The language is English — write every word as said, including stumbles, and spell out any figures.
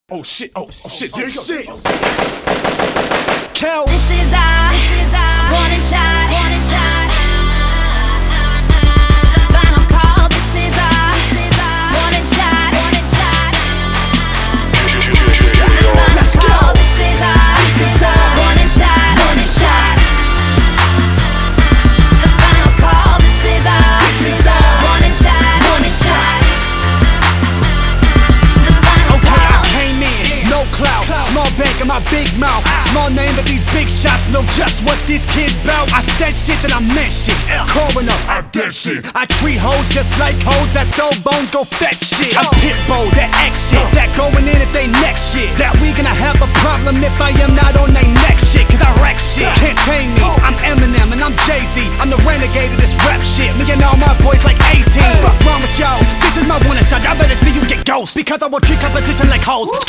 Oh shit, oh, oh shit, there you go. Shit. Kel. This is our, this is our warning shot, warning shot. The final call. This is our, this is our warning shot, warning shot. The final call. This is our, this is our warning shot, warning shot. The final call. This is our, this is our warning shot, warning shot. The final Okay, I call. came in, no clout, small bank in my big mouth. Small name, but these big shots know just what this kid's bout. I said shit, then I meant shit. Coroner, I dead shit. I treat hoes just like hoes that throw bones, go fetch shit. I'm Pitbull, that X shit, that going in at they next shit. That we gonna have a problem if I am not on they next shit. Cause I wreck shit, can't tame me. I'm Eminem and I'm Jay-Z. I'm the renegade of this rap shit. Me and all my boys like eighteen. Fuck wrong with y'all, this is my one shot. Y'all better see you get ghost, because I will treat competition like hoes.